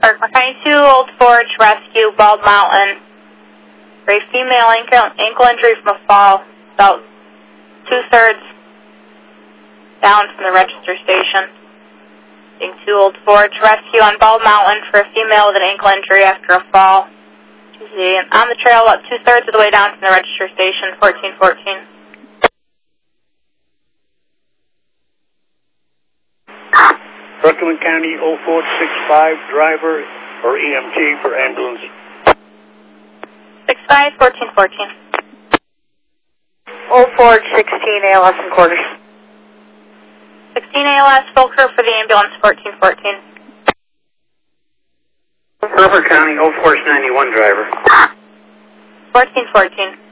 Parkland County 2, Old Forge, rescue, Bald Mountain. For a female ankle injury from a fall, about 2/3 down from the register station. Being 2, Old Forge, rescue on Bald Mountain for a female with an ankle injury after a fall. On the trail, about 2/3 of the way down from the register station, 1414. Parkland County 0465, driver or EMT for ambulance. 65, 1414. Old Forge, 16 ALS and quarters. 16 ALS, full crew for the ambulance, 1414. Crawford County 0491, driver. 1414.